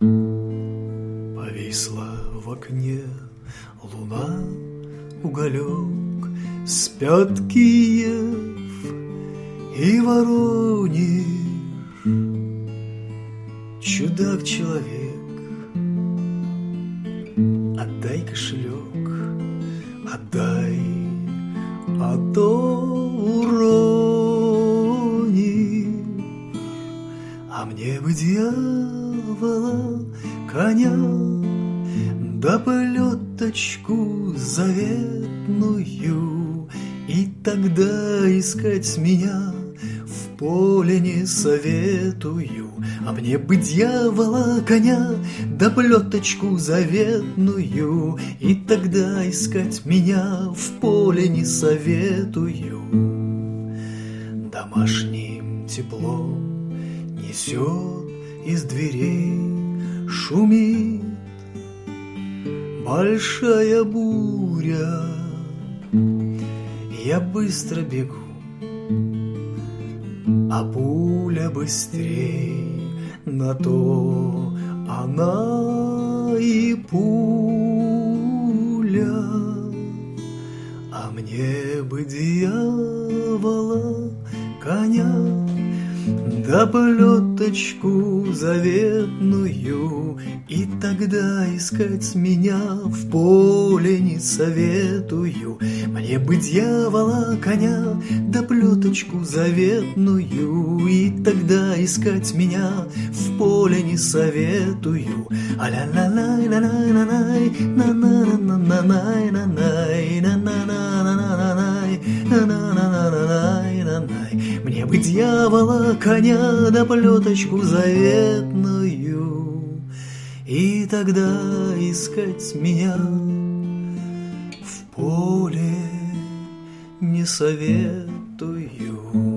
Повисла в окне луна, уголек, спят Киев и Воронеж. Чудак-человек, отдай кошелек, отдай, а то уронишь. А мне бы дьявола, коня, да плеточку заветную, и тогда искать меня в поле не советую. А мне бы дьявола, коня, да плеточку заветную, и тогда искать меня в поле не советую. Домашним теплом несет из дверей, шумит большая буря. Я быстро бегу, а пуля быстрей, на то она и пуля. А мне бы дьявола, коня, да плеточку заветную, и тогда искать меня в поле не советую. Мне бы дьявола, коня, да плеточку заветную, и тогда искать меня в поле не советую. А-ля-ля-лай, ля-лай, на-на-на-на-най, на-най, на-на-на-на-на-най, на-на-на-на-най. Мне бы дьявола, коня, да плеточку заветную, и тогда искать меня в поле не советую.